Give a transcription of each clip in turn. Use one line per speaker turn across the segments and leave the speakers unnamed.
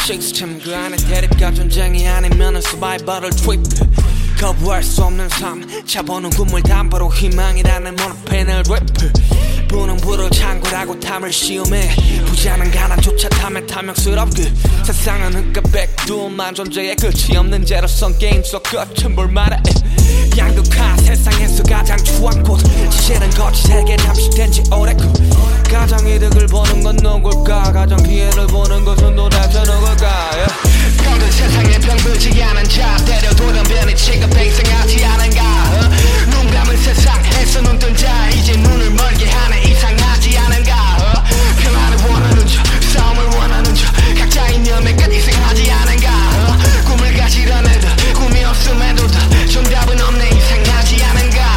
시스템 그 안에 대립과 전쟁이 아니면은 서바이벌을 트립 거부할 수 없는 삶 차보는 꿈을 담보로 희망이라는 모노펜을 랩 부는 불을 창고라고 탐을 시험해 부자는 가난조차 탐에 탐욕스럽게 세상은 흑과 백두만 존재의 끝이 없는 제로성 게임 속 끝은 볼만해 양극화 세상에서 가장 추한 곳 지시는 거짓에게 잠식된 지 오래고 가장 이득을 보는 건 누굴까 가장 피해를 보는 것은 도대체 누굴까 모든 세상에 병들지 않은 자 때려 돌연변이 취급해 이상하지 않은가 눈 감은 세상에서 눈 뜬 자 이제 눈을 멀게 하네 이상하지 않은가 평화를 원하는 자 싸움을 원하는 자 각자 이념의 끝 이상하지 않은가 꿈을 가지던 애들 꿈이 없음에도 다 정답은 없네 이상하지 않은가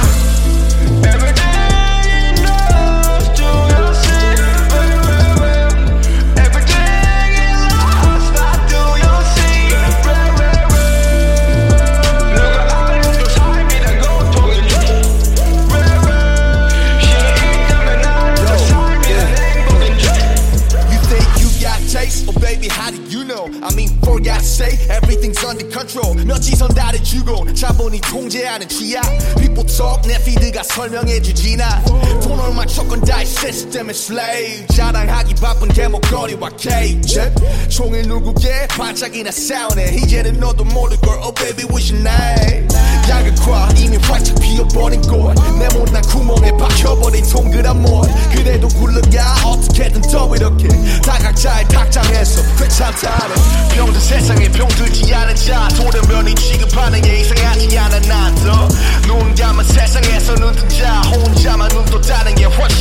I mean for God's sake everything's under control 며칠 다를 주고 자본이 통제하는 취약 People talk 내 피드가 설명해주지나 돈 얼마 조건 다이 시스템의 slave 자랑하기 바쁜 대목거리와 케이크 종일 누구게 반짝이나 싸우네 이제는 너도 모를걸 Oh baby what's your name 야극화 이미 활짝 피어버린 꽃내 못난 구멍에 박혀버린 동그란 못 그래도 굴러가 어떻게든 더 이렇게 다 각자의 탁장에서 괜찮다네 병든 세상에 병들지 않은 자 돌연변이 취급하는 게 이상하지 않아 나도 눈 감은 세상에서 눈 뜬 자 혼자만 눈 떴다는 게 훨씬